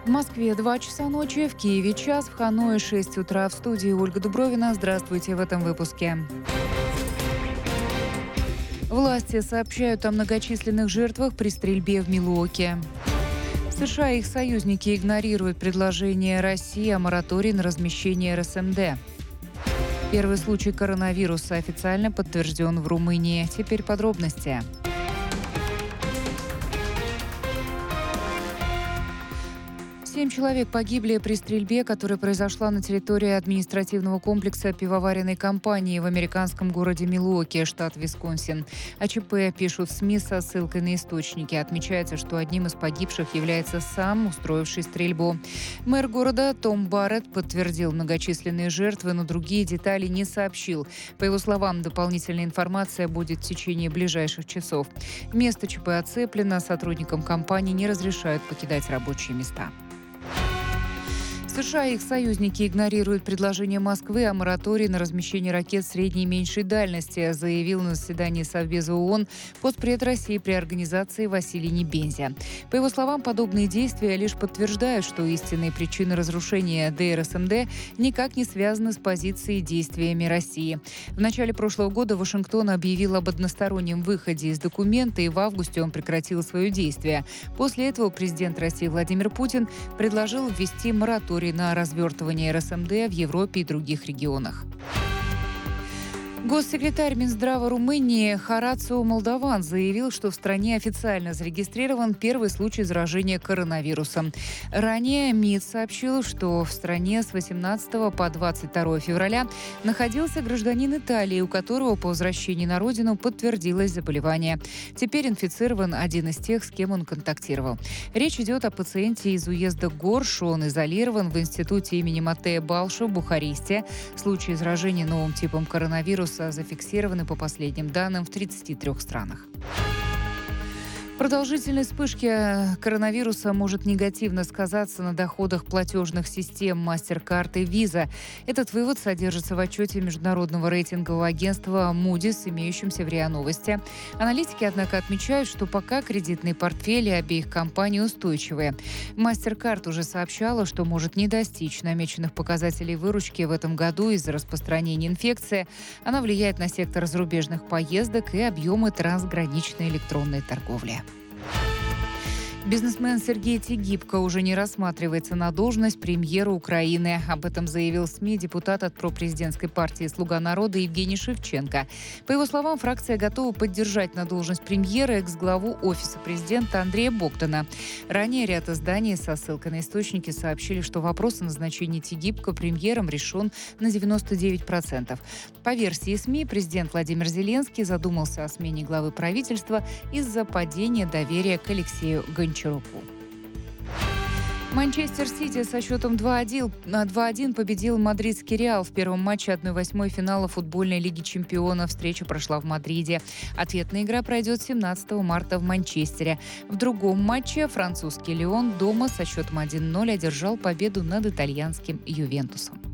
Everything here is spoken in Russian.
В Москве 2 часа ночи, в Киеве час, в Ханое 6 утра. В студии Ольга Дубровина. Здравствуйте в этом выпуске. Власти сообщают о многочисленных жертвах при стрельбе в Милуоке. США и их союзники игнорируют предложение России о моратории на размещение РСМД. Первый случай коронавируса официально подтвержден в Румынии. Теперь подробности. Семь человек погибли при стрельбе, которая произошла на территории административного комплекса пивоваренной компании в американском городе Милуоки, штат Висконсин. О ЧП пишут СМИ со ссылкой на источники. Отмечается, что одним из погибших является сам устроивший стрельбу. Мэр города Том Барретт подтвердил многочисленные жертвы, но другие детали не сообщил. По его словам, дополнительная информация будет в течение ближайших часов. Место ЧП оцеплено, сотрудникам компании не разрешают покидать рабочие места. США и их союзники игнорируют предложение Москвы о моратории на размещение ракет средней и меньшей дальности, заявил на заседании Совбеза ООН постпред России при организации Василий Небензя. По его словам, подобные действия лишь подтверждают, что истинные причины разрушения ДРСМД никак не связаны с позицией и действиями России. В начале прошлого года Вашингтон объявил об одностороннем выходе из документа, и в августе он прекратил свое действие. После этого президент России Владимир Путин предложил ввести мораторий на развертывание РСМД в Европе и других регионах. Госсекретарь Минздрава Румынии Хорацио Молдован заявил, что в стране официально зарегистрирован первый случай заражения коронавирусом. Ранее МИД сообщил, что в стране с 18 по 22 февраля находился гражданин Италии, у которого по возвращении на родину подтвердилось заболевание. Теперь инфицирован один из тех, с кем он контактировал. Речь идет о пациенте из уезда Горш. Он изолирован в институте имени Матея Балшо в Бухаресте. Случаи заражения новым типом коронавируса зафиксированы по последним данным в 33 странах. Продолжительность вспышки коронавируса может негативно сказаться на доходах платежных систем MasterCard и Visa. Этот вывод содержится в отчете международного рейтингового агентства Moody's, имеющемся в РИА Новости. Аналитики, однако, отмечают, что пока кредитные портфели обеих компаний устойчивые. MasterCard уже сообщала, что может не достичь намеченных показателей выручки в этом году из-за распространения инфекции. Она влияет на сектор зарубежных поездок и объемы трансграничной электронной торговли. Бизнесмен Сергей Тигибко уже не рассматривается на должность премьера Украины. Об этом заявил СМИ депутат от пропрезидентской партии «Слуга народа» Евгений Шевченко. По его словам, фракция готова поддержать на должность премьера экс-главу Офиса президента Андрея Богдана. Ранее ряд изданий со ссылкой на источники сообщили, что вопрос о назначении Тигибко премьером решен на 99%. По версии СМИ, президент Владимир Зеленский задумался о смене главы правительства из-за падения доверия к Алексею Гончаруку. Манчестер Сити со счетом 2-1 победил мадридский Реал в первом матче 1/8 финала футбольной лиги чемпионов. Встреча прошла в Мадриде. Ответная игра пройдет 17 марта в Манчестере. В другом матче французский Лион дома со счетом 1-0 одержал победу над итальянским Ювентусом.